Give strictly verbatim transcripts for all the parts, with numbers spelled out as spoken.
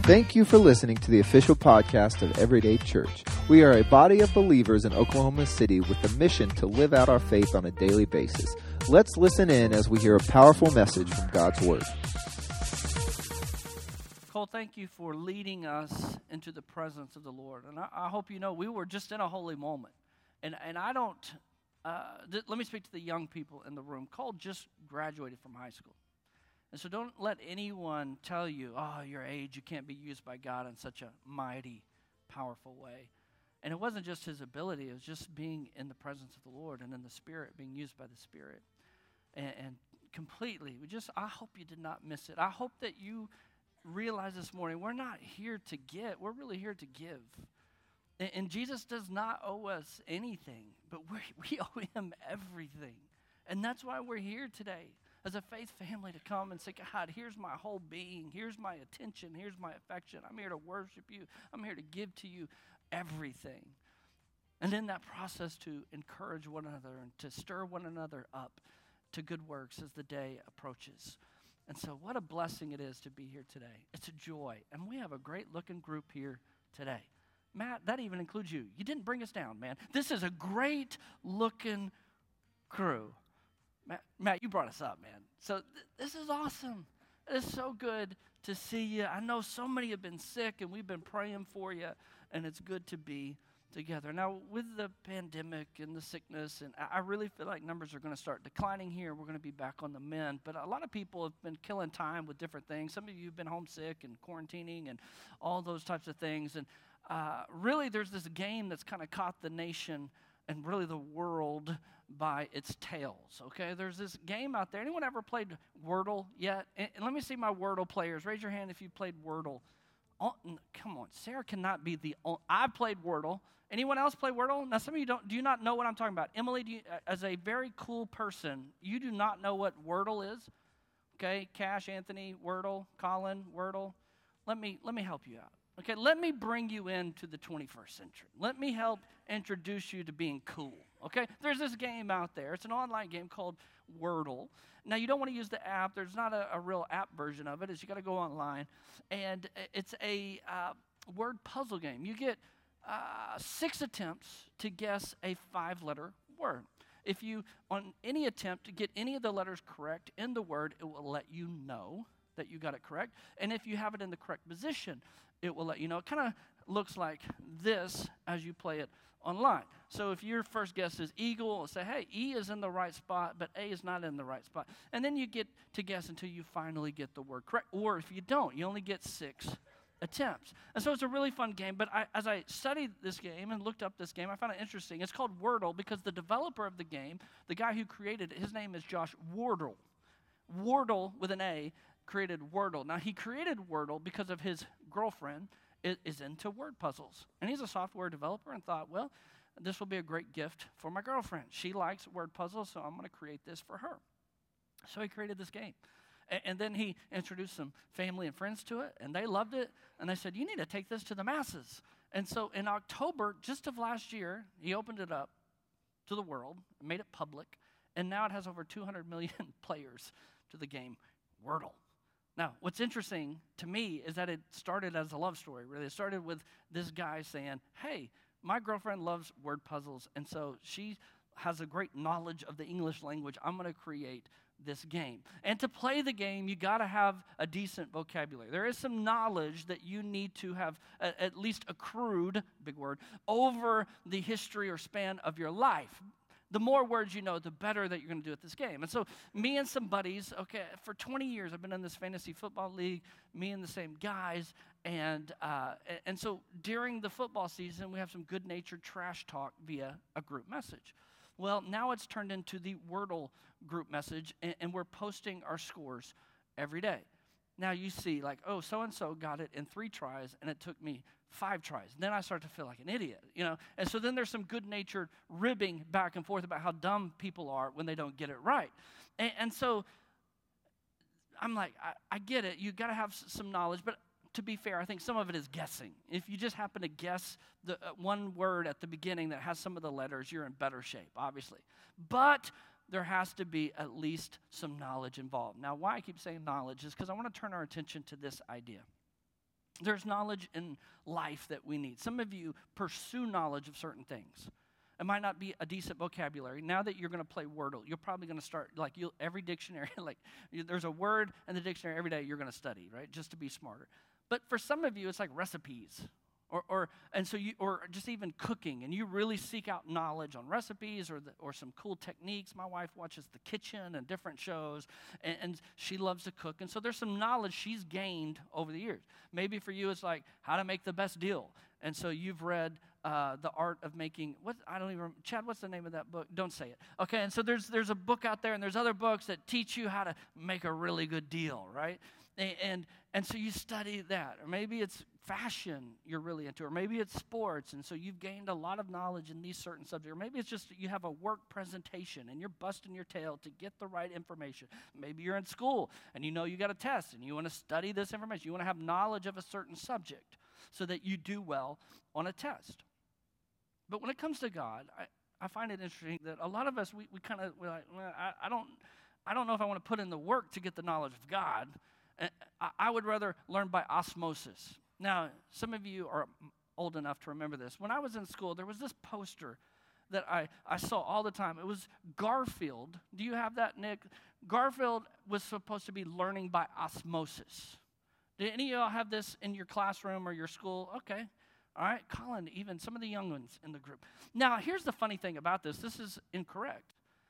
Thank you for listening to the official podcast of Everyday Church. We are a body of believers in Oklahoma City with the mission to live out our faith on a daily basis. Let's listen in as we hear a powerful message from God's Word. Cole, thank you for leading us into the presence of the Lord. And I, I hope you know we were just in a holy moment. And and I don't, uh, th- let me speak to the young people in the room. Cole just graduated from high school. And so don't let anyone tell you, oh, your age, you can't be used by God in such a mighty, powerful way. And it wasn't just his ability, it was just being in the presence of the Lord and in the Spirit, being used by the Spirit. And, and completely, we just, I hope you did not miss it. I hope that you realize this morning, we're not here to get, we're really here to give. And, and Jesus does not owe us anything, but we we owe him everything. And that's why we're here today. As a faith family to come and say, God, here's my whole being. Here's my attention. Here's my affection. I'm here to worship you. I'm here to give to you everything. And in that process to encourage one another and to stir one another up to good works as the day approaches. And so what a blessing it is to be here today. It's a joy. And we have a great looking group here today. Matt, that even includes you. You didn't bring us down, man. This is a great looking crew. Matt, Matt, you brought us up, man. So th- this is awesome. It is so good to see you. I know so many have been sick, and we've been praying for you, and it's good to be together. Now, with the pandemic and the sickness, and I, I really feel like numbers are going to start declining here. We're going to be back on the mend, but a lot of people have been killing time with different things. Some of you have been homesick and quarantining and all those types of things, and uh, really there's this game that's kind of caught the nation and really the world by its tails, okay? There's this game out there. Anyone ever played Wordle yet? And let me see my Wordle players. Raise your hand if you played Wordle. Oh, come on, Sarah cannot be the only. I've played Wordle. Anyone else play Wordle? Now, some of you don't. Do you not know what I'm talking about? Emily, do you, as a very cool person, you do not know what Wordle is? Okay, Cash, Anthony, Wordle, Colin, Wordle. Let me let me help you out. Okay, let me bring you into the twenty-first century. Let me help introduce you to being cool, okay? There's this game out there. It's an online game called Wordle. Now, you don't want to use the app. There's not a, a real app version of it. It's you got to go online. And it's a uh, word puzzle game. You get uh, six attempts to guess a five-letter word. If you, on any attempt to get any of the letters correct in the word, it will let you know that you got it correct. And if you have it in the correct position, it will let you know. It kind of looks like this as you play it online. So if your first guess is eagle, it'll say, hey, E is in the right spot, but A is not in the right spot. And then you get to guess until you finally get the word correct. Or if you don't, you only get six attempts. And so it's a really fun game. But I, as I studied this game and looked up this game, I found it interesting. It's called Wordle because the developer of the game, the guy who created it, his name is Josh Wardle. Wardle with an A created Wordle. Now, he created Wordle because of his girlfriend is, is into word puzzles. And he's a software developer and thought, well, this will be a great gift for my girlfriend. She likes word puzzles, so I'm going to create this for her. So he created this game. And, and then he introduced some family and friends to it, and they loved it. And they said, you need to take this to the masses. And so in October, just of last year, he opened it up to the world, made it public, and now it has over two hundred million players to the game Wordle. Now, what's interesting to me is that it started as a love story, really. It started with this guy saying, hey, my girlfriend loves word puzzles, and so she has a great knowledge of the English language. I'm going to create this game. And to play the game, you got to have a decent vocabulary. There is some knowledge that you need to have a, at least accrued, big word, over the history or span of your life. The more words you know, the better that you're going to do at this game. And so me and some buddies, okay, for twenty years, I've been in this fantasy football league, me and the same guys, and uh, and so during the football season, we have some good-natured trash talk via a group message. Well, now it's turned into the Wordle group message, and, and we're posting our scores every day. Now you see, like, oh, so-and-so got it in three tries, and it took me five tries. Then I start to feel like an idiot, you know. And so then there's some good-natured ribbing back and forth about how dumb people are when they don't get it right. And, and so I'm like, I, I get it. You got to have s- some knowledge, but to be fair, I think some of it is guessing. If you just happen to guess the uh, one word at the beginning that has some of the letters, you're in better shape, obviously. But there has to be at least some knowledge involved. Now, why I keep saying knowledge is because I want to turn our attention to this idea. There's knowledge in life that we need. Some of you pursue knowledge of certain things. It might not be a decent vocabulary. Now that you're going to play Wordle, you're probably going to start, like, you'll, every dictionary, like, you, there's a word in the dictionary every day you're going to study, right, just to be smarter. But for some of you, it's like recipes. Or, or and so you, or just even cooking, and you really seek out knowledge on recipes or the, or some cool techniques. My wife watches The Kitchen and different shows, and, and she loves to cook, and so there's some knowledge she's gained over the years. Maybe for you, it's like how to make the best deal, and so you've read uh, The Art of Making. What I don't even remember. Chad, what's the name of that book? Don't say it. Okay, and so there's there's a book out there, and there's other books that teach you how to make a really good deal, right? And, and and so you study that, or maybe it's fashion you're really into, or maybe it's sports, and so you've gained a lot of knowledge in these certain subjects, or maybe it's just you have a work presentation and you're busting your tail to get the right information. Maybe you're in school and you know you got a test and you want to study this information. You want to have knowledge of a certain subject so that you do well on a test. But when it comes to God, I, I find it interesting that a lot of us, we, we kind of, we're like, well, I, I don't I don't know if I want to put in the work to get the knowledge of God. I, I would rather learn by osmosis. Now, some of you are old enough to remember this. When I was in school, there was this poster that I, I saw all the time. It was Garfield. Do you have that, Nick? Garfield was supposed to be learning by osmosis. Did any of y'all have this in your classroom or your school? Okay. All right. Colin, even some of the young ones in the group. Now, here's the funny thing about this. This is incorrect.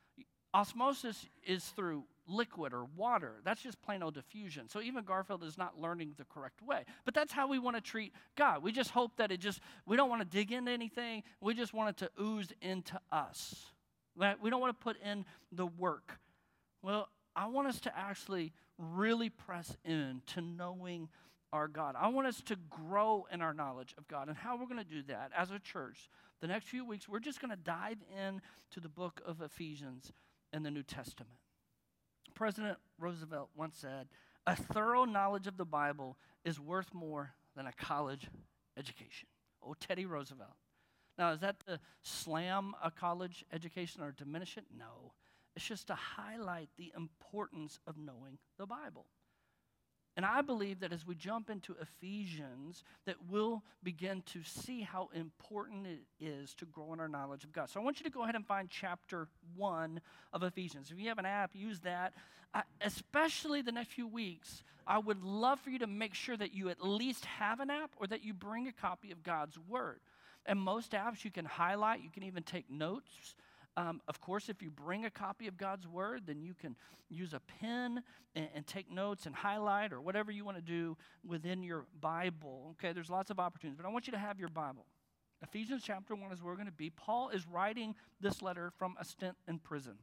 Osmosis is through liquid or water. That's just plain old diffusion. So even Garfield is not learning the correct way. But that's how we want to treat God. We just hope that it just, we don't want to dig into anything. We just want it to ooze into us. We don't want to put in the work. Well, I want us to actually really press in to knowing our God. I want us to grow in our knowledge of God. And how we're going to do that as a church, the next few weeks, we're just going to dive in to the book of Ephesians in the New Testament. President Roosevelt once said, "A thorough knowledge of the Bible is worth more than a college education." Oh, Teddy Roosevelt. Now, is that to slam a college education or diminish it? No. It's just to highlight the importance of knowing the Bible. And I believe that as we jump into Ephesians, that we'll begin to see how important it is to grow in our knowledge of God. So I want you to go ahead and find chapter one of Ephesians. If you have an app, use that. Uh, especially the next few weeks, I would love for you to make sure that you at least have an app or that you bring a copy of God's Word. And most apps you can highlight, you can even take notes. Um, of course, if you bring a copy of God's Word, then you can use a pen and, and take notes and highlight or whatever you want to do within your Bible. Okay, there's lots of opportunities, but I want you to have your Bible. Ephesians chapter one is where we're going to be. Paul is writing this letter from a stint in prison.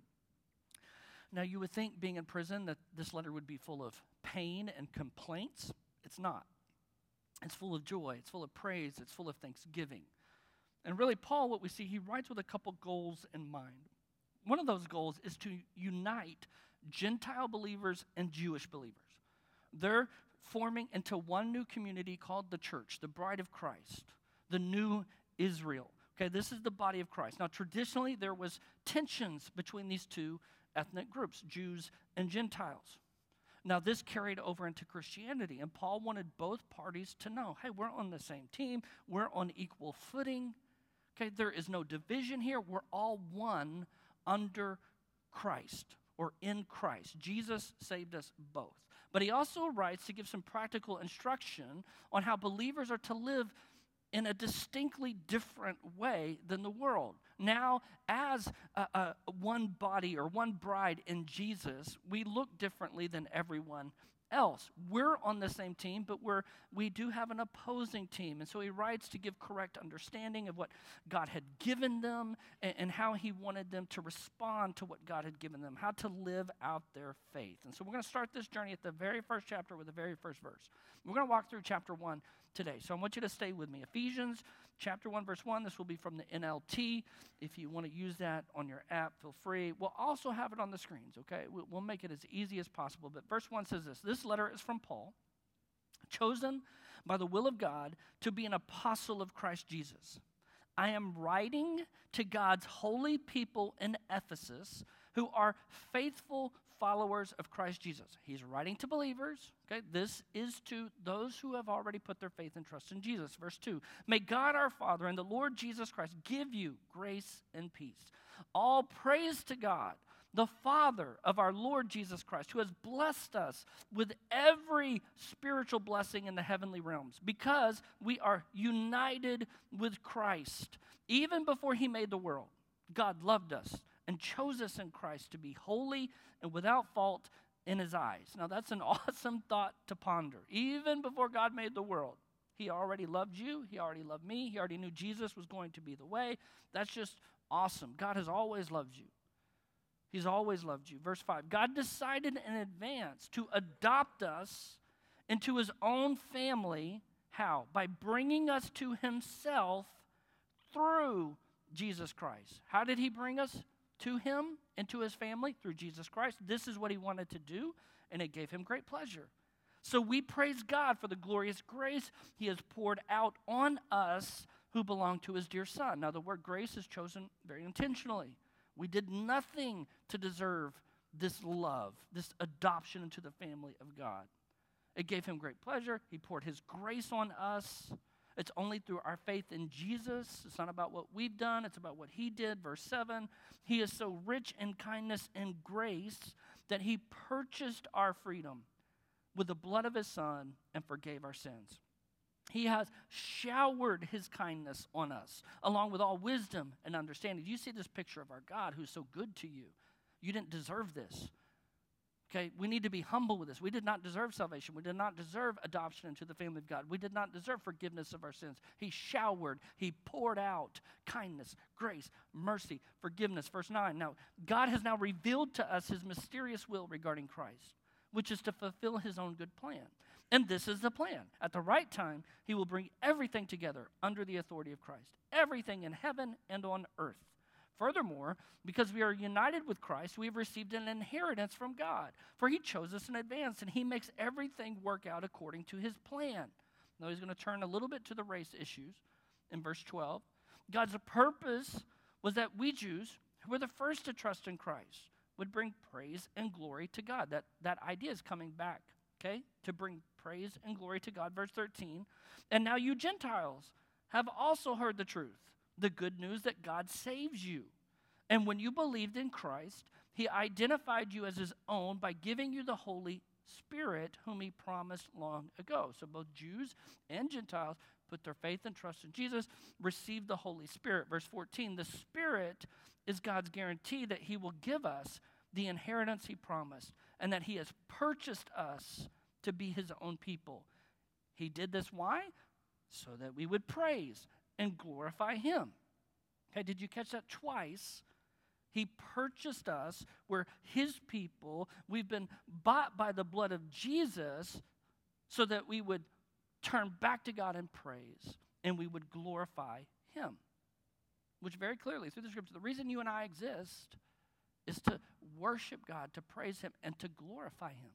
Now, you would think being in prison that this letter would be full of pain and complaints. It's not. It's full of joy. It's full of praise. It's full of thanksgiving. And really, Paul, what we see, he writes with a couple goals in mind. One of those goals is to unite Gentile believers and Jewish believers. They're forming into one new community called the church, the bride of Christ, the new Israel. Okay, this is the body of Christ. Now, traditionally, there was tensions between these two ethnic groups, Jews and Gentiles. Now, this carried over into Christianity, and Paul wanted both parties to know, hey, we're on the same team. We're on equal footing. Okay, there is no division here. We're all one under Christ or in Christ. Jesus saved us both. But he also writes to give some practical instruction on how believers are to live in a distinctly different way than the world. Now, as a, a, one body or one bride in Jesus, we look differently than everyone else. We're on the same team, but we're we do have an opposing team. And so he writes to give correct understanding of what God had given them and, and how he wanted them to respond to what God had given them, how to live out their faith. And so we're going to start this journey at the very first chapter with the very first verse. We're going to walk through chapter one today. So I want you to stay with me. Ephesians chapter one, verse one. This will be from the N L T. If you want to use that on your app, feel free. We'll also have it on the screens, okay? We'll make it as easy as possible. But verse one says this. This letter is from Paul, chosen by the will of God to be an apostle of Christ Jesus. I am writing to God's holy people in Ephesus who are faithful followers of Christ Jesus. He's writing to believers. Okay, this is to those who have already put their faith and trust in Jesus. Verse two, may God our Father and the Lord Jesus Christ give you grace and peace. All praise to God, the Father of our Lord Jesus Christ, who has blessed us with every spiritual blessing in the heavenly realms, because we are united with Christ. Even before he made the world, God loved us and chose us in Christ to be holy and without fault in his eyes. Now that's an awesome thought to ponder. Even before God made the world, he already loved you. He already loved me. He already knew Jesus was going to be the way. That's just awesome. God has always loved you. He's always loved you. Verse five, God decided in advance to adopt us into his own family. How? By bringing us to himself through Jesus Christ. How did he bring us to him and to his family? Through Jesus Christ. This is what he wanted to do, and it gave him great pleasure. So we praise God for the glorious grace he has poured out on us who belong to his dear Son. Now, the word grace is chosen very intentionally. We did nothing to deserve this love, this adoption into the family of God. It gave him great pleasure. He poured his grace on us. It's only through our faith in Jesus. It's not about what we've done. It's about what he did. Verse seven, he is so rich in kindness and grace that he purchased our freedom with the blood of his Son and forgave our sins. He has showered his kindness on us, along with all wisdom and understanding. You see this picture of our God who's so good to you. You didn't deserve this. Okay, we need to be humble with this. We did not deserve salvation. We did not deserve adoption into the family of God. We did not deserve forgiveness of our sins. He showered, he poured out kindness, grace, mercy, forgiveness. Verse nine, now God has now revealed to us his mysterious will regarding Christ, which is to fulfill his own good plan. And this is the plan. At the right time, he will bring everything together under the authority of Christ, everything in heaven and on earth. Furthermore, because we are united with Christ, we have received an inheritance from God. For he chose us in advance, and he makes everything work out according to his plan. Now he's going to turn a little bit to the race issues in verse twelve. God's purpose was that we Jews, who were the first to trust in Christ, would bring praise and glory to God. That, that idea is coming back, okay, to bring praise and glory to God. Verse thirteen, and now you Gentiles have also heard the truth, the good news that God saves you. And when you believed in Christ, he identified you as his own by giving you the Holy Spirit, whom he promised long ago. So both Jews and Gentiles put their faith and trust in Jesus, received the Holy Spirit. Verse fourteen, the Spirit is God's guarantee that he will give us the inheritance he promised, and that he has purchased us to be his own people. He did this, why? So that we would praise and glorify him. Okay, did you catch that twice? He purchased us. We're his people. We've been bought by the blood of Jesus so that we would turn back to God in praise and we would glorify him. Which very clearly through the scripture, the reason you and I exist is to worship God, to praise him, and to glorify him.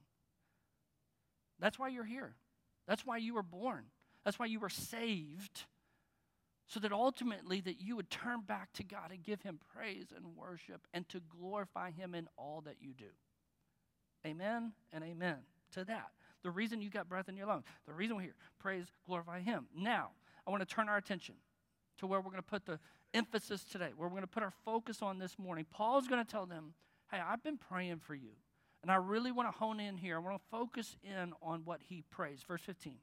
That's why you're here. That's why you were born. That's why you were saved. So that ultimately that you would turn back to God and give him praise and worship and to glorify him in all that you do. Amen and amen to that. The reason you got breath in your lungs, the reason we're here, praise, glorify him. Now, I want to turn our attention to where we're going to put the emphasis today, where we're going to put our focus on this morning. Paul's going to tell them, hey, I've been praying for you. And I really want to hone in here. I want to focus in on what he prays. Verse fifteen.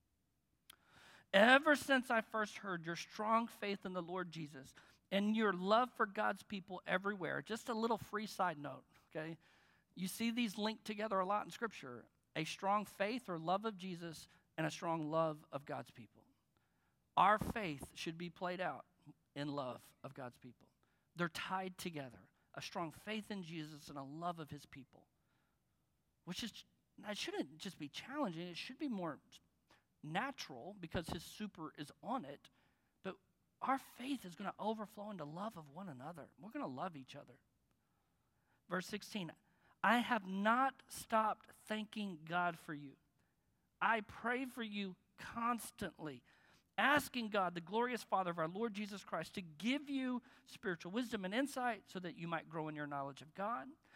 Ever since I first heard your strong faith in the Lord Jesus and your love for God's people everywhere, just a little free side note, okay? You see these linked together a lot in Scripture. A strong faith or love of Jesus and a strong love of God's people. Our faith should be played out in love of God's people. They're tied together. A strong faith in Jesus and a love of his people. Which is, that shouldn't just be challenging. It should be more natural because his super is on it. But our faith is going to overflow into love of one another. We're going to love each other. Verse sixteen, I have not stopped thanking God for you. I pray for you constantly, asking God, the glorious Father of our Lord Jesus Christ, to give you spiritual wisdom and insight so that you might grow in your knowledge of God.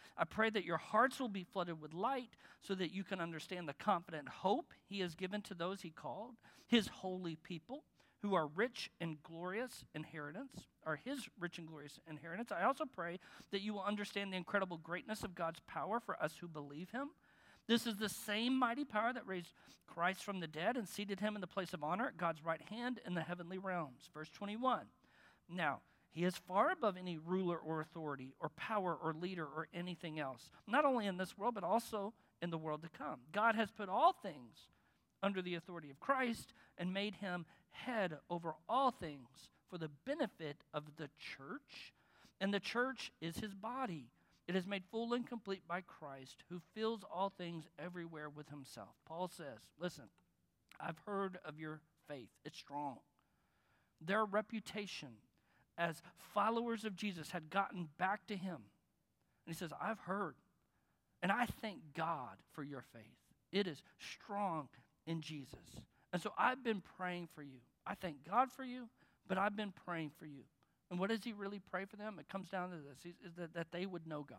I pray that your hearts will be flooded with light so that you can understand the confident hope he has given to those he called, his holy people, who are rich and glorious inheritance, or his rich and glorious inheritance. I also pray that you will understand the incredible greatness of God's power for us who believe him. This is the same mighty power that raised Christ from the dead and seated him in the place of honor at God's right hand in the heavenly realms. Verse twenty-one. Now, he is far above any ruler or authority or power or leader or anything else, not only in this world, but also in the world to come. God has put all things under the authority of Christ and made him head over all things for the benefit of the church. And the church is his body. It is made full and complete by Christ, who fills all things everywhere with himself. Paul says, listen, I've heard of your faith. It's strong. Their reputation as followers of Jesus had gotten back to him. And he says, I've heard, and I thank God for your faith. It is strong in Jesus. And so I've been praying for you. I thank God for you, but I've been praying for you. And what does he really pray for them? It comes down to this, He's, is that, that they would know God.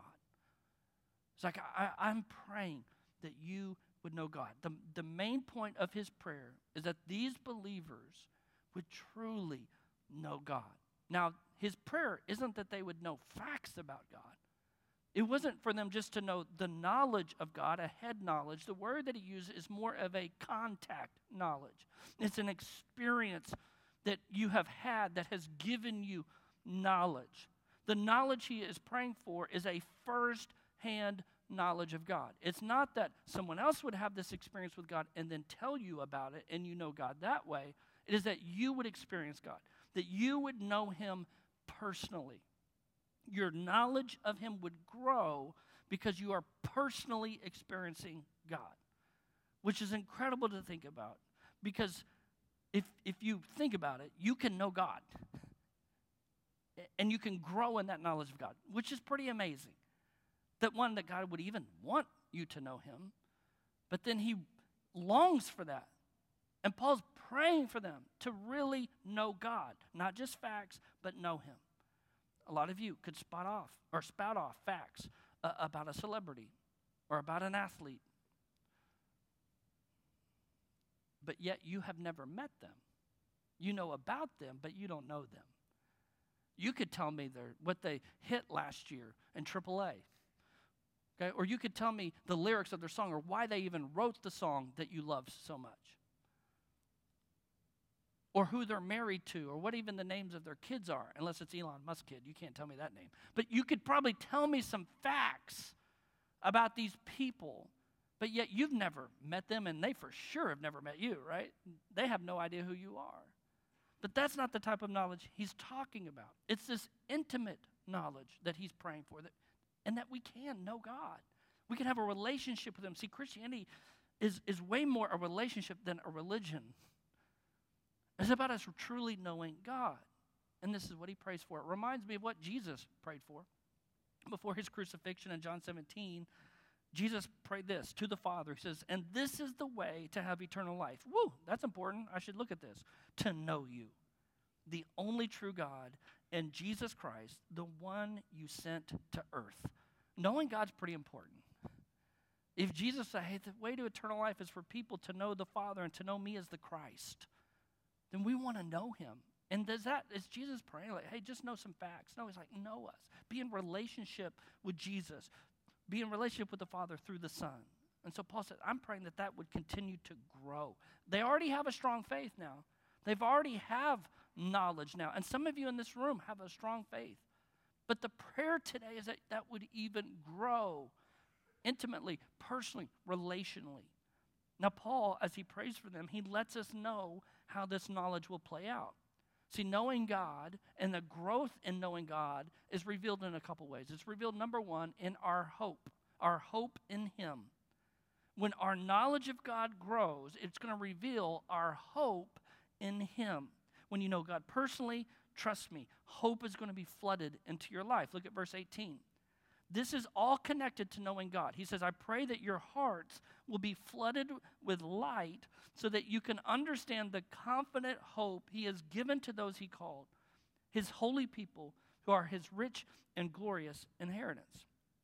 It's like, I, I'm praying that you would know God. The, the main point of his prayer is that these believers would truly know God. Now, his prayer isn't that they would know facts about God. It wasn't for them just to know the knowledge of God, a head knowledge. The word that he uses is more of a contact knowledge. It's an experience that you have had that has given you knowledge. The knowledge he is praying for is a first-hand knowledge of God. It's not that someone else would have this experience with God and then tell you about it and you know God that way. It is that you would experience God, that you would know him personally. Your knowledge of him would grow because you are personally experiencing God, which is incredible to think about. Because if, if you think about it, you can know God. And you can grow in that knowledge of God, which is pretty amazing. That one, that God would even want you to know him, but then he longs for that. And Paul's praying for them to really know God, not just facts, but know him. A lot of you could spot off or spout off facts uh, about a celebrity or about an athlete, but yet you have never met them. You know about them, but you don't know them. You could tell me their, what they hit last year in triple A. Okay? Or you could tell me the lyrics of their song or why they even wrote the song that you love so much. Or who they're married to, or what even the names of their kids are, unless it's Elon Musk kid. You can't tell me that name. But you could probably tell me some facts about these people, but yet you've never met them, and they for sure have never met you, right? They have no idea who you are. But that's not the type of knowledge he's talking about. It's this intimate knowledge that he's praying for, that, and that we can know God. We can have a relationship with him. See, Christianity is, is way more a relationship than a religion. It's about us truly knowing God. And this is what he prays for. It reminds me of what Jesus prayed for. Before his crucifixion in John seventeen, Jesus prayed this to the Father. He says, and this is the way to have eternal life. Woo, that's important. I should look at this. To know you, the only true God, and Jesus Christ, the one you sent to earth. Knowing God's pretty important. If Jesus said, hey, the way to eternal life is for people to know the Father and to know me as the Christ, then we want to know him. And does that, is Jesus praying like, hey, just know some facts? No, he's like, know us. Be in relationship with Jesus. Be in relationship with the Father through the Son. And so Paul said, I'm praying that that would continue to grow. They already have a strong faith now. They've already have knowledge now. And some of you in this room have a strong faith. But the prayer today is that that would even grow intimately, personally, relationally. Now, Paul, as he prays for them, he lets us know how this knowledge will play out. See, knowing God and the growth in knowing God is revealed in a couple ways. It's revealed, number one, in our hope, our hope in him. When our knowledge of God grows, it's going to reveal our hope in him. When you know God personally, trust me, hope is going to be flooded into your life. Look at verse eighteen. This is all connected to knowing God. He says, I pray that your hearts will be flooded with light so that you can understand the confident hope he has given to those he called, his holy people who are his rich and glorious inheritance.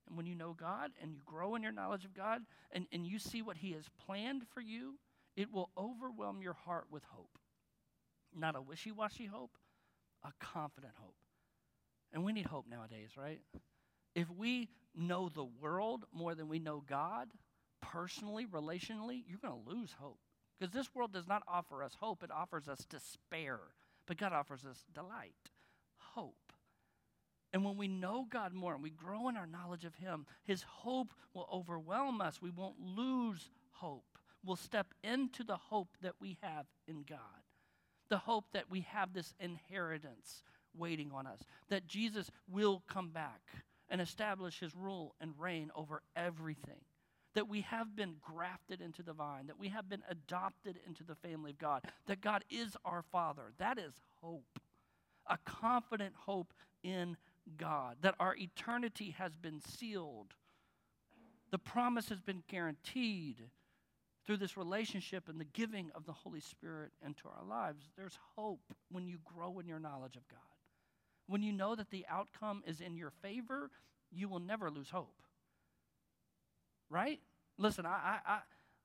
And when you know God and you grow in your knowledge of God and, and you see what he has planned for you, it will overwhelm your heart with hope. Not a wishy-washy hope, a confident hope. And we need hope nowadays, right? If we know the world more than we know God, personally, relationally, you're going to lose hope. Because this world does not offer us hope. It offers us despair. But God offers us delight, hope. And when we know God more and we grow in our knowledge of him, his hope will overwhelm us. We won't lose hope. We'll step into the hope that we have in God. The hope that we have this inheritance waiting on us. That Jesus will come back and establish his rule and reign over everything. That we have been grafted into the vine. That we have been adopted into the family of God. That God is our Father. That is hope. A confident hope in God. That our eternity has been sealed. The promise has been guaranteed through this relationship and the giving of the Holy Spirit into our lives. There's hope when you grow in your knowledge of God. When you know that the outcome is in your favor, you will never lose hope. Right? Listen, I, I, I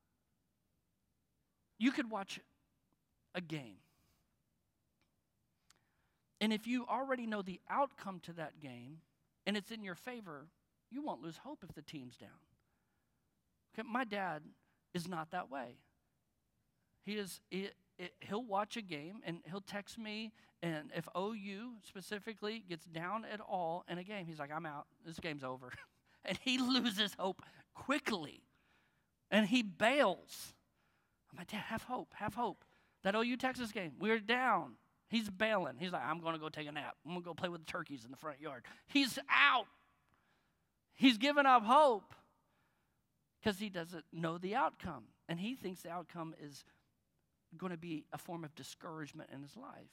you could watch a game. And if you already know the outcome to that game and it's in your favor, you won't lose hope if the team's down. Okay, my dad is not that way. He is, it, it, he'll watch a game and he'll text me, and if O U specifically gets down at all in a game, he's like, I'm out. This game's over. And he loses hope quickly. And he bails. I'm like, Dad, have hope, have hope. That O U Texas game, we're down. He's bailing. He's like, I'm going to go take a nap. I'm going to go play with the turkeys in the front yard. He's out. He's given up hope because he doesn't know the outcome. And he thinks the outcome is going to be a form of discouragement in his life.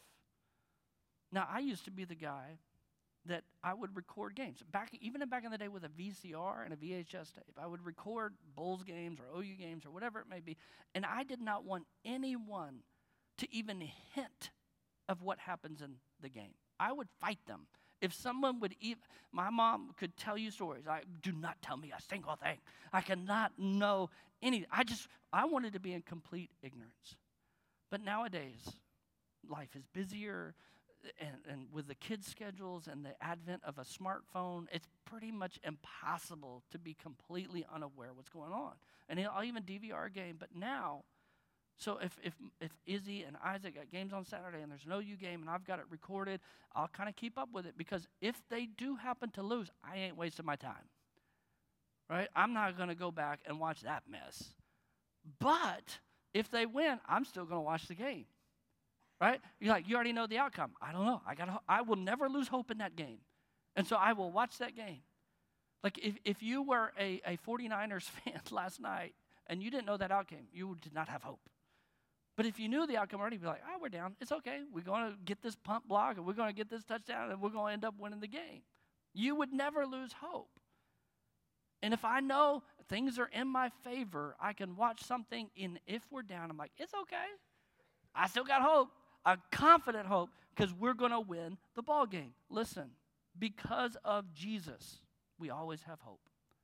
Now, I used to be the guy that I would record games. Back, even back in the day with a V C R and a V H S tape, I would record Bulls games or O U games or whatever it may be. And I did not want anyone to even hint of what happens in the game. I would fight them. If someone would even, my mom could tell you stories. I do not tell me a single thing. I cannot know anything. I just, I wanted to be in complete ignorance. But nowadays, life is busier, and, and with the kids' schedules and the advent of a smartphone, it's pretty much impossible to be completely unaware what's going on. And I'll even D V R a game, but now, so if if if Izzy and Isaac got games on Saturday and there's no U game and I've got it recorded, I'll kind of keep up with it, because if they do happen to lose, I ain't wasting my time. Right? I'm not going to go back and watch that mess. But if they win, I'm still going to watch the game. Right? You're like, you already know the outcome. I don't know. I got. I will never lose hope in that game. And so I will watch that game. Like if, if you were a, a 49ers fan last night and you didn't know that outcome, you did not have hope. But if you knew the outcome already, you'd be like, oh, we're down. It's okay. We're going to get this punt block, and we're going to get this touchdown, and we're going to end up winning the game. You would never lose hope. And if I know things are in my favor, I can watch something, and if we're down, I'm like, it's okay. I still got hope, a confident hope, because we're going to win the ball game. Listen, because of Jesus, we always have hope.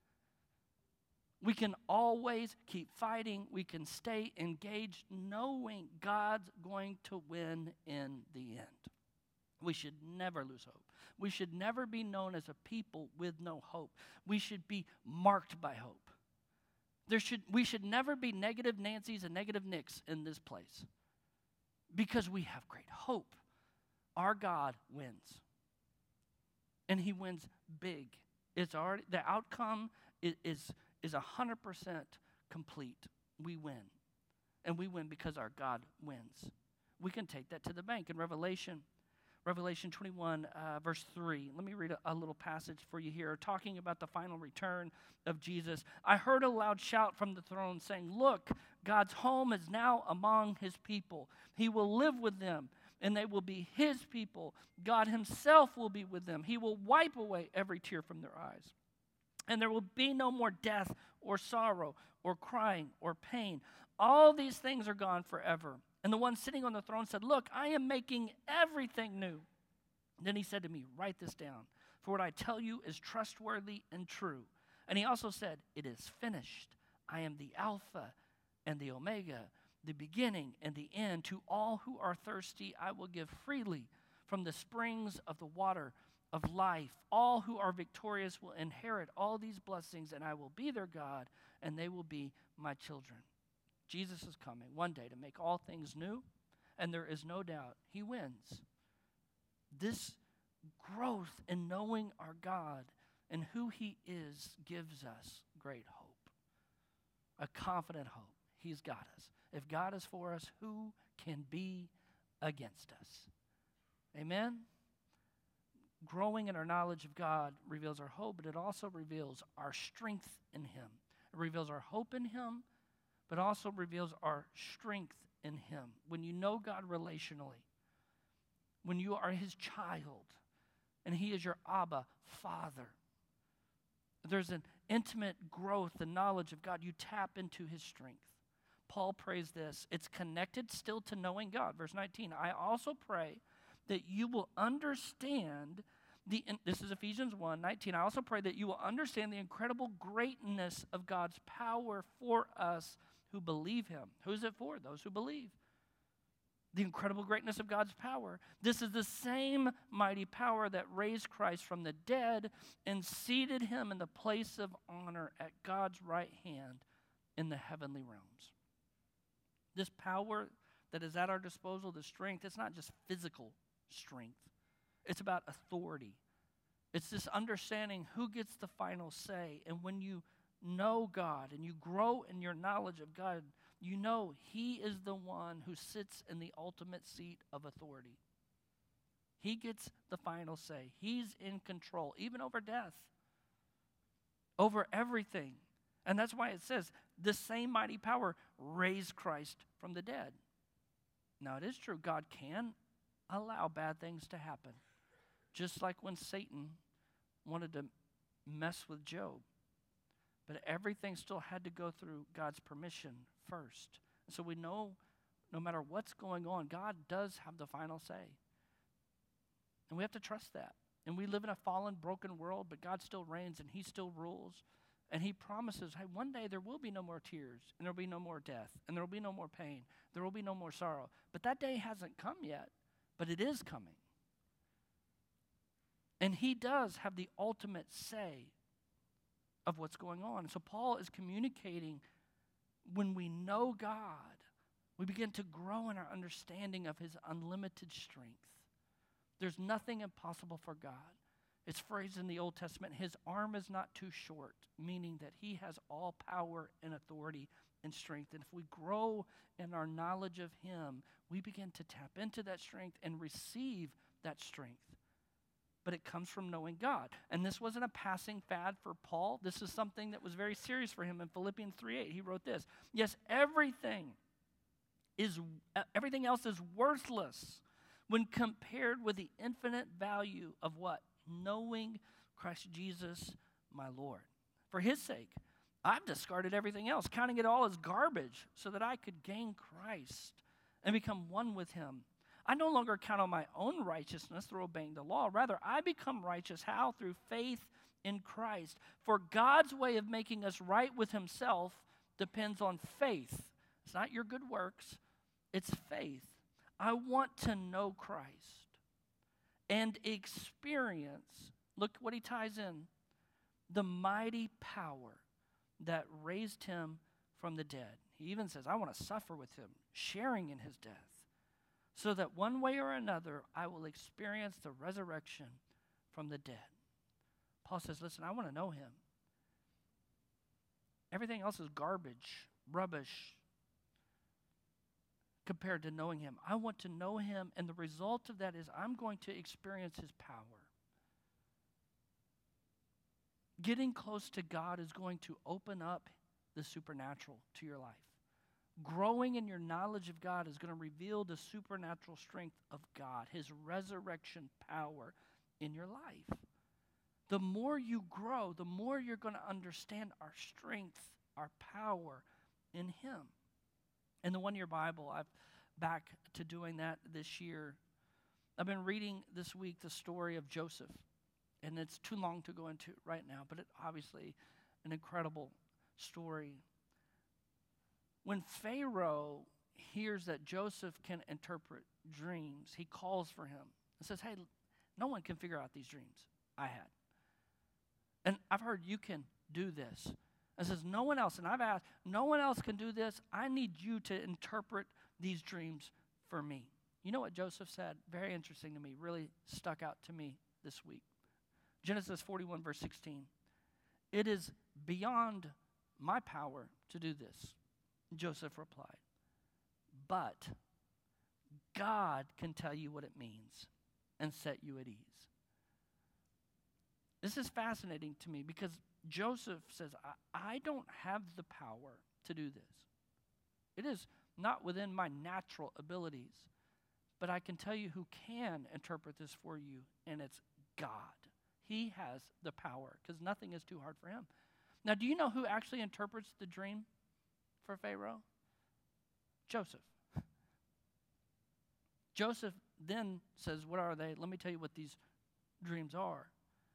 We can always keep fighting. We can stay engaged knowing God's going to win in the end. We should never lose hope. We should never be known as a people with no hope. We should be marked by hope. There should, we should never be negative Nancys and negative Nicks in this place, because we have great hope. Our God wins. And he wins big. It's already, the outcome is, is is one hundred percent complete. We win. And we win because our God wins. We can take that to the bank. In Revelation, Revelation twenty-one, uh, verse three, let me read a, a little passage for you here, talking about the final return of Jesus. I heard a loud shout from the throne saying, look, God's home is now among his people. He will live with them, and they will be his people. God himself will be with them. He will wipe away every tear from their eyes. And there will be no more death or sorrow or crying or pain. All these things are gone forever. And the one sitting on the throne said, look, I am making everything new. And then he said to me, write this down, For what I tell you is trustworthy and true. And he also said, it is finished. I am the Alpha and the Omega, the beginning and the end. To all who are thirsty, I will give freely from the springs of the water of life. All who are victorious will inherit all these blessings, and I will be their God, and they will be my children. Jesus is coming one day to make all things new, and there is no doubt he wins. This growth in knowing our God and who he is gives us great hope, a confident hope. He's got us. If God is for us, who can be against us? Amen? Growing in our knowledge of God reveals our hope, but it also reveals our strength in him. It reveals our hope in him, but also reveals our strength in him. When you know God relationally, when you are his child, and he is your Abba, Father, there's an intimate growth and knowledge of God. You tap into his strength. Paul prays this. It's connected still to knowing God. Verse nineteen, I also pray that you will understand the, this is Ephesians one nineteen. I also pray that you will understand the incredible greatness of God's power for us who believe him. Who's it for? Those who believe. The incredible greatness of God's power. This is the same mighty power that raised Christ from the dead and seated him in the place of honor at God's right hand in the heavenly realms. This power that is at our disposal, the strength, it's not just physical strength. It's about authority. It's this understanding who gets the final say. And when you know God and you grow in your knowledge of God, you know he is the one who sits in the ultimate seat of authority. He gets the final say. He's in control, even over death, over everything. And that's why it says, this same mighty power raised Christ from the dead. Now, it is true, God can allow bad things to happen. Just like when Satan wanted to mess with Job. But everything still had to go through God's permission first. So we know no matter what's going on, God does have the final say. And we have to trust that. And we live in a fallen, broken world, but God still reigns and he still rules. And he promises, hey, one day there will be no more tears, and there will be no more death, and there will be no more pain. There will be no more sorrow. But that day hasn't come yet, but it is coming. And he does have the ultimate say of what's going on. So Paul is communicating, when we know God, we begin to grow in our understanding of his unlimited strength. There's nothing impossible for God. It's phrased in the Old Testament, his arm is not too short, meaning that he has all power and authority and strength. And if we grow in our knowledge of him, we begin to tap into that strength and receive that strength. But it comes from knowing God. And this wasn't a passing fad for Paul. This is something that was very serious for him. In Philippians three eight, he wrote this. Yes, everything is everything else is worthless when compared with the infinite value of what? Knowing Christ Jesus, my Lord. For his sake, I've discarded everything else, counting it all as garbage, so that I could gain Christ and become one with him. I no longer count on my own righteousness through obeying the law. Rather, I become righteous. How? Through faith in Christ. For God's way of making us right with himself depends on faith. It's not your good works. It's faith. I want to know Christ and experience, look what he ties in, the mighty power that raised him from the dead. He even says, I want to suffer with him, sharing in his death, so that one way or another I will experience the resurrection from the dead. Paul says, listen, I want to know him. Everything else is garbage, rubbish, compared to knowing him. I want to know him, and the result of that is I'm going to experience his power. Getting close to God is going to open up the supernatural to your life. Growing in your knowledge of God is going to reveal the supernatural strength of God, his resurrection power in your life. The more you grow, the more you're going to understand our strength, our power in him. In the one-year Bible, I've back to doing that this year. I've been reading this week the story of Joseph. and it's too long to go into right now, but it obviously an incredible story. When Pharaoh hears that Joseph can interpret dreams, he calls for him and says, hey, no one can figure out these dreams I had. And I've heard you can do this. And says, no one else, and I've asked, no one else can do this. I need you to interpret these dreams for me. You know what Joseph said? Very interesting to me, really stuck out to me this week. Genesis forty-one, verse sixteen. It is beyond my power to do this, Joseph replied. But God can tell you what it means and set you at ease. This is fascinating to me because Joseph says, I, I don't have the power to do this. It is not within my natural abilities, but I can tell you who can interpret this for you, and it's God. He has the power because nothing is too hard for him. Now, do you know who actually interprets the dream for Pharaoh? Joseph. Joseph then says, what are they? Let me tell you what these dreams are.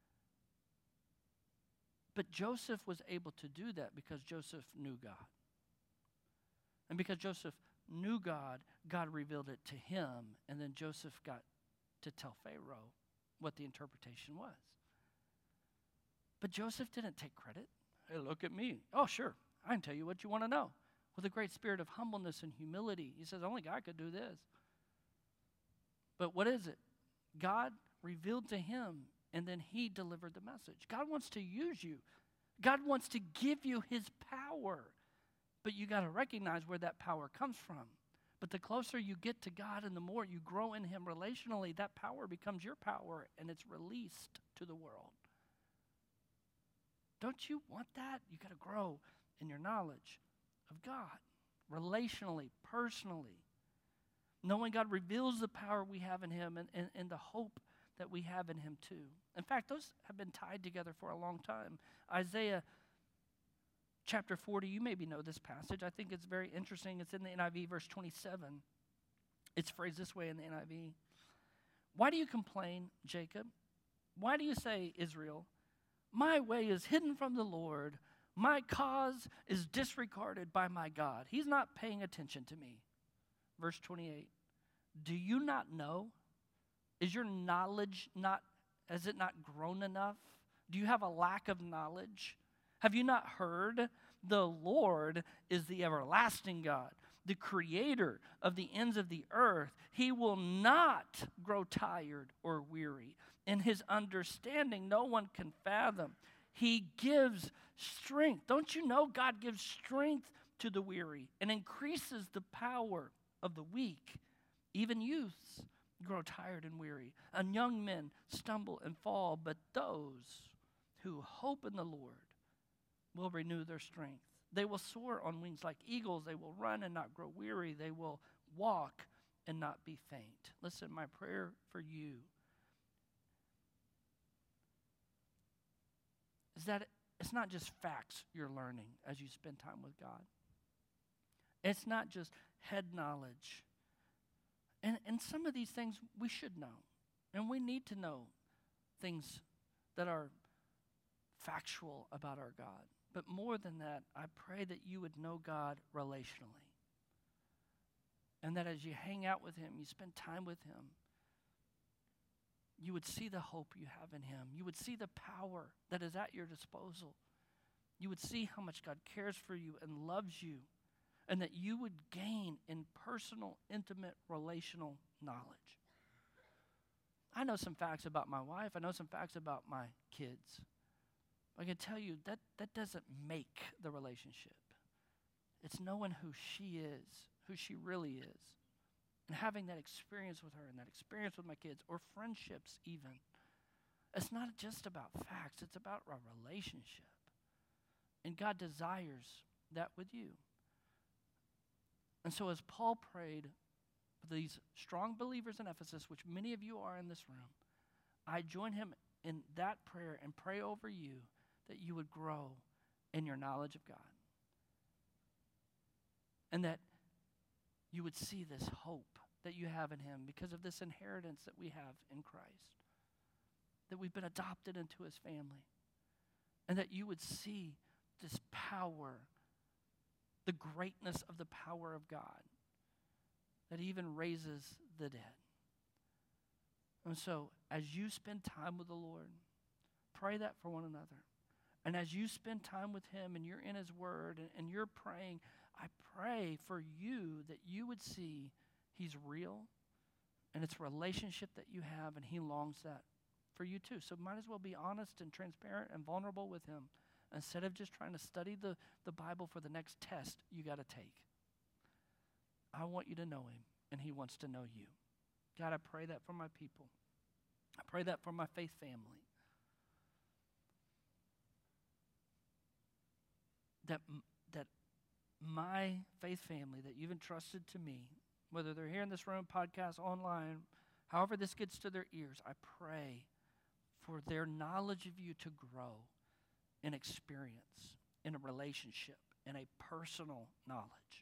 But Joseph was able to do that because Joseph knew God. And because Joseph knew God, God revealed it to him, and then Joseph got to tell Pharaoh what the interpretation was. But Joseph didn't take credit. Hey, look at me. Oh, sure, I can tell you what you want to know. With a great spirit of humbleness and humility, he says, only God could do this. But what is it? God revealed to him, and then he delivered the message. God wants to use you. God wants to give you his power. But you got to recognize where that power comes from. But the closer you get to God and the more you grow in him relationally, that power becomes your power, and it's released to the world. Don't you want that? You got to grow in your knowledge of God, relationally, personally. Knowing God reveals the power we have in him and, and, and the hope that we have in him too. In fact, those have been tied together for a long time. Isaiah chapter forty, you maybe know this passage. I think it's very interesting. It's in the N I V, verse twenty-seven. It's phrased this way in the N I V. Why do you complain, Jacob? Why do you say, Israel, my way is hidden from the Lord. My cause is disregarded by my God. He's not paying attention to me. Verse twenty-eight. Do you not know? Is your knowledge not, has it not grown enough? Do you have a lack of knowledge? Have you not heard? The Lord is the everlasting God, the creator of the ends of the earth. He will not grow tired or weary. In his understanding, no one can fathom. He gives strength. Don't you know God gives strength to the weary and increases the power of the weak? Even youths grow tired and weary, and young men stumble and fall, but those who hope in the Lord will renew their strength. They will soar on wings like eagles. They will run and not grow weary. They will walk and not be faint. Listen, my prayer for you is that it's not just facts you're learning as you spend time with God. It's not just head knowledge. And, and some of these things we should know. And we need to know things that are factual about our God. But more than that, I pray that you would know God relationally. And that as you hang out with him, you spend time with him, you would see the hope you have in him. You would see the power that is at your disposal. You would see how much God cares for you and loves you. And that you would gain in personal, intimate, relational knowledge. I know some facts about my wife. I know some facts about my kids. I can tell you that that doesn't make the relationship. It's knowing who she is, who she really is, and having that experience with her and that experience with my kids, or friendships even. It's not just about facts. It's about a relationship. And God desires that with you. And so as Paul prayed for these strong believers in Ephesus, which many of you are in this room, I join him in that prayer and pray over you that you would grow in your knowledge of God. And that you would see this hope that you have in him because of this inheritance that we have in Christ. that we've been adopted into his family, and that you would see this power, the greatness of the power of God that even raises the dead. And so as you spend time with the Lord, pray that for one another. And as you spend time with him and you're in his word and, and you're praying, I pray for you that you would see he's real and it's a relationship that you have, and he longs that for you too. So might as well be honest and transparent and vulnerable with him instead of just trying to study the, the Bible for the next test you got to take. I want you to know him, and he wants to know you. God, I pray that for my people. I pray that for my faith family. That, that my faith family that you've entrusted to me, whether they're here in this room, podcast, online, however this gets to their ears, I pray for their knowledge of you to grow in experience, in a relationship, in a personal knowledge.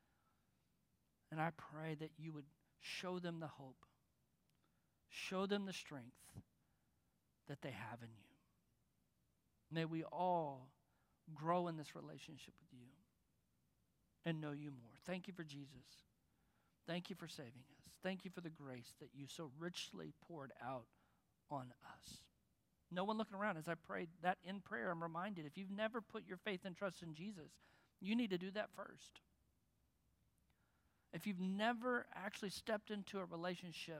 And I pray that you would show them the hope, show them the strength that they have in you. May we all grow in this relationship with you and know you more. Thank you for Jesus. Thank you for saving us. Thank you for the grace that you so richly poured out on us. No one looking around. As I prayed that in prayer, I'm reminded, if you've never put your faith and trust in Jesus, you need to do that first. If you've never actually stepped into a relationship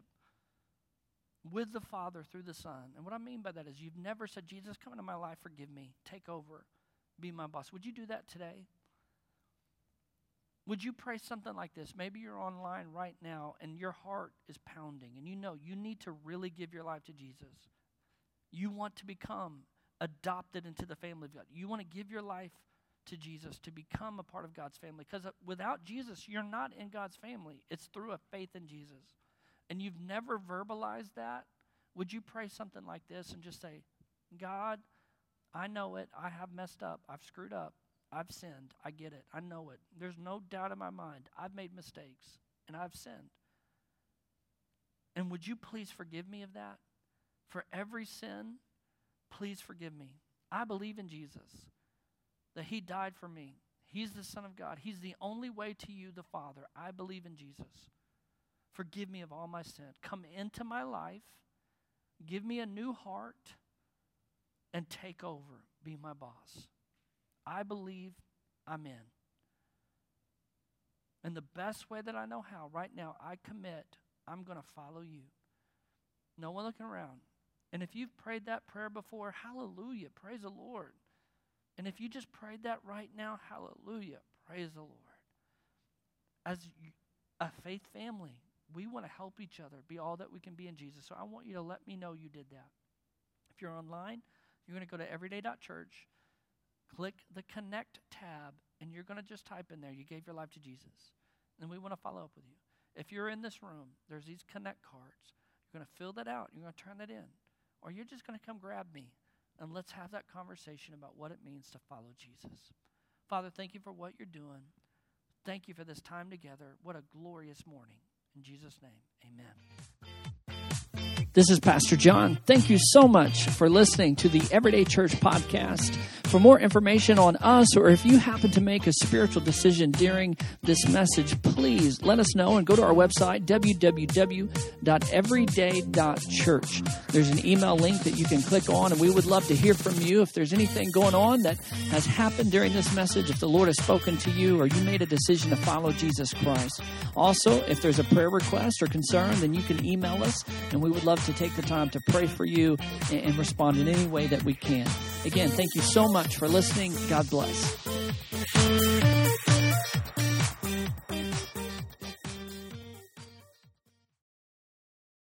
with the Father through the Son, and what I mean by that is you've never said, Jesus, come into my life, forgive me, take over, be my boss. Would you do that today? Would you pray something like this? Maybe you're online right now and your heart is pounding and you know you need to really give your life to Jesus. You want to become adopted into the family of God. You want to give your life to Jesus to become a part of God's family. Because without Jesus, you're not in God's family. It's through a faith in Jesus. And you've never verbalized that. Would you pray something like this and just say, God, I know it. I have messed up. I've screwed up. I've sinned. I get it. I know it. There's no doubt in my mind. I've made mistakes and I've sinned. And would you please forgive me of that? For every sin, please forgive me. I believe in Jesus, that he died for me. He's the Son of God. He's the only way to you, the Father. I believe in Jesus. Forgive me of all my sin. Come into my life. Give me a new heart and take over. Be my boss. I believe I'm in. And the best way that I know how, right now, I commit, I'm going to follow you. No one looking around. And if you've prayed that prayer before, hallelujah, praise the Lord. And if you just prayed that right now, hallelujah, praise the Lord. As a faith family, we want to help each other be all that we can be in Jesus. So I want you to let me know you did that. If you're online, you're going to go to everyday dot church, click the Connect tab, and you're going to just type in there, you gave your life to Jesus. And we want to follow up with you. If you're in this room, there's these Connect cards. You're going to fill that out. You're going to turn that in. Or you're just going to come grab me, and let's have that conversation about what it means to follow Jesus. Father, thank you for what you're doing. Thank you for this time together. What a glorious morning. In Jesus' name, amen. This is Pastor John. Thank you so much for listening to the Everyday Church podcast. For more information on us, or if you happen to make a spiritual decision during this message, please let us know and go to our website, w w w dot everyday dot church. There's an email link that you can click on, and we would love to hear from you. If there's anything going on that has happened during this message, if the Lord has spoken to you, or you made a decision to follow Jesus Christ. Also, if there's a prayer request or concern, then you can email us, and we would love to take the time to pray for you and, and respond in any way that we can. Again, thank you so much for listening. God bless.